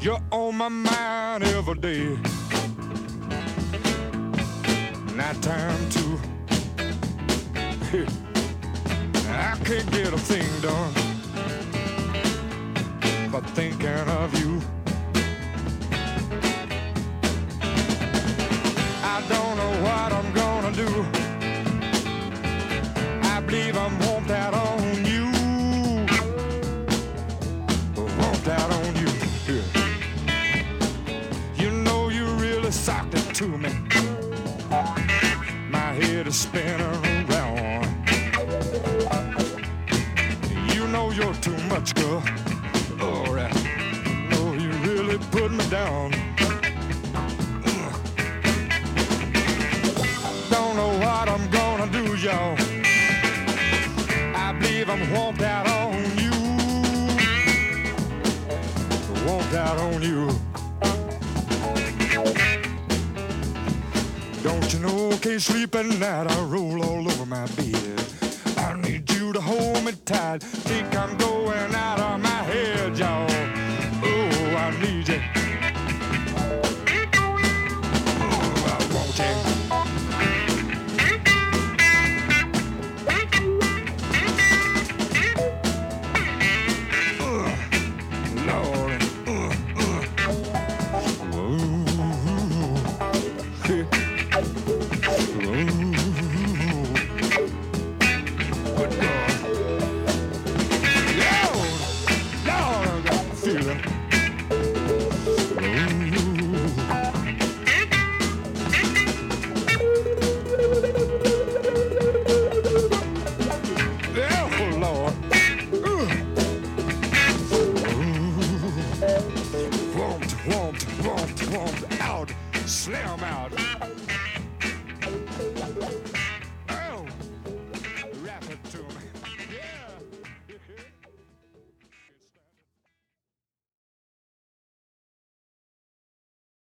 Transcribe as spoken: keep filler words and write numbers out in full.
You're on my mind every day. Night time too. I can't get a thing done but thinking of you. I don't know what I'm gonna do. I believe I'm whomped out on you. Whomped out on you. Yeah. You know you really socked it to me. My head is spinning around. You know you're too much, girl. Oh, right. You know you really put me down. Don't know what I'm gonna do, y'all. I believe I'm whomped out on you. Whomped out on you. Don't you know, can't sleep at night, I roll all over my bed. I need you to hold me tight. Think I'm going out of